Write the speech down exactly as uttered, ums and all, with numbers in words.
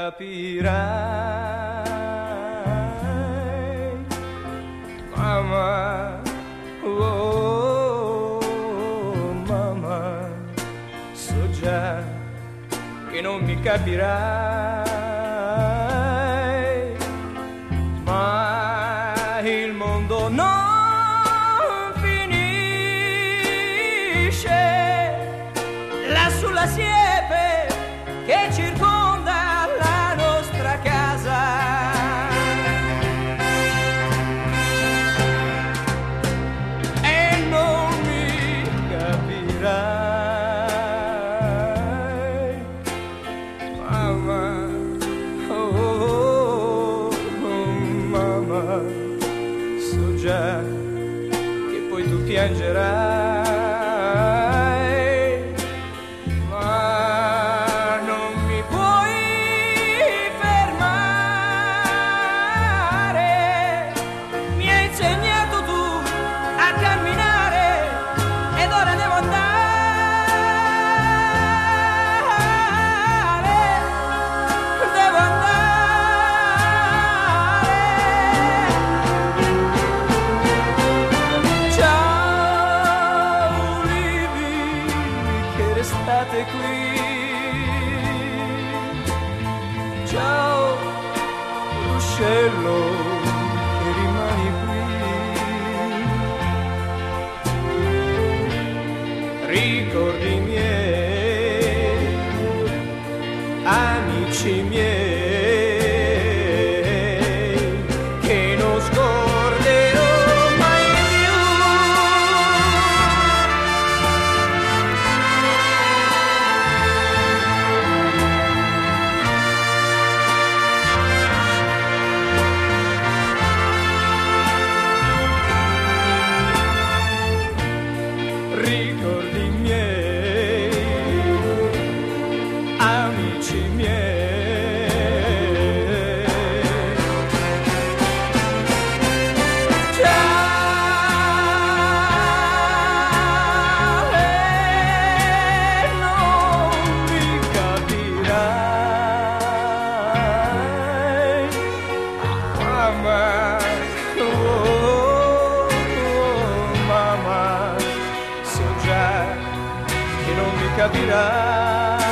capirai, mamma, oh, mamma, so già che non mi capirai, ma il mondo non finisce là sulla siepe che circonda la nostra casa. E non mi capirai, mamma, oh, oh, mamma, so già che poi tu piangerai. State qui, ciao ruscello che rimani qui, ricordi miei, amici miei, che non scorderò mai più. Ricordi miei, amici miei, ciao, e non mi capirai, mamma, oh, oh, mamma, so già che non mi capirai.